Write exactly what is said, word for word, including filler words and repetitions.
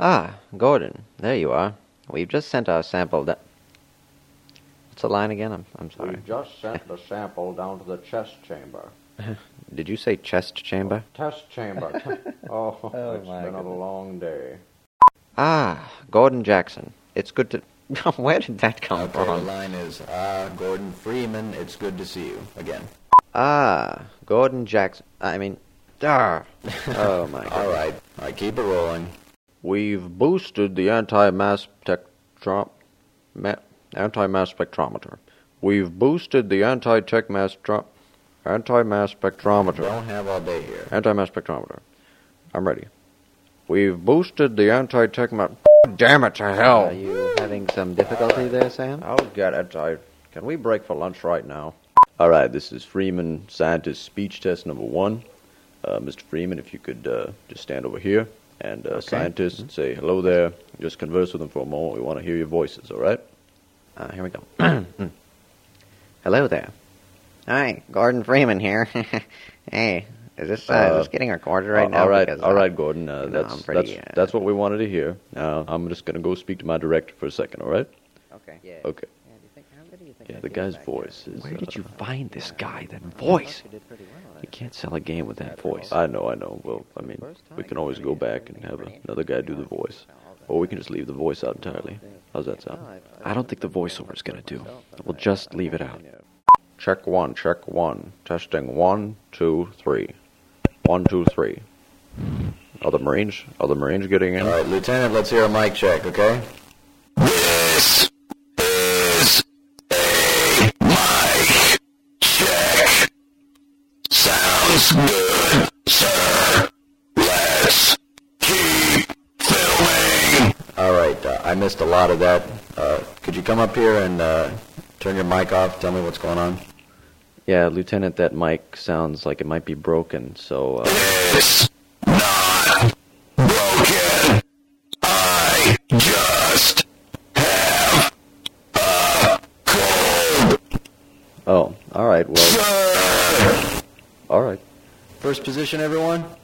Ah, Gordon, there you are. We've just sent our sample down. What's the line again? I'm, I'm sorry. We just sent the sample down to the chest chamber. Did you say chest chamber? Test chamber. oh, Oh, it's my been a goodness. long day. Ah, Gordon Jackson. It's good to... Where did that come Okay, the from? line is, ah, Gordon Freeman, it's good to see you again. Ah, Gordon Jackson. I mean... Ah. Oh, my God. All right, all right, keep it rolling. We've boosted the anti-mass spectrom... Ma- anti-mass spectrometer. We've boosted the anti-tech mass... Tro- anti-mass spectrometer. Don't have all day here. Anti-mass spectrometer. I'm ready. We've boosted the anti-tech ma- Damn it to hell! Are you having some difficulty there, Sam? I'll get it. I, can we break for lunch right now? All right, this is Freeman Scientist Speech Test number one. Uh, Mister Freeman, if you could uh, just stand over here. And uh, scientist, Mm-hmm. say hello there. Just converse with them for a moment. We want to hear your voices, all right? Uh, here we go. Hello there. Hi, Gordon Freeman here. Hey, is this, uh, Uh, is this getting recorded right Uh, now? all right, Because, all uh, right, Gordon. Uh, you know, that's I'm pretty, that's uh, that's what we wanted to hear. Uh, I'm just gonna go speak to my director for a second, all right? Okay. Yeah. Okay. Yeah, do you think, how good do you think Yeah, I the did guy's back there? voice is. Where did you uh, find this guy? That voice? You You can't sell a game with that voice. I know, I know. Well, I mean, we can always go back and have another guy do the voice, or we can just leave the voice out entirely. How's that sound? I don't think the voiceover's gonna do. We'll just leave it out. Check one, check one. Testing one, two, three. One, two, three. Are the Marines? Are the Marines getting in? All right, Lieutenant, let's hear a mic check, okay? This is a mic check. Sounds good, sir. Let's keep filming. All right, uh, I missed a lot of that. Uh, could you come up here and uh, turn your mic off? Tell me what's going on. Yeah, Lieutenant, that mic sounds like it might be broken, so, uh... It's not broken. I just have a cold. Oh, alright, well... Sir. Alright. First position, everyone.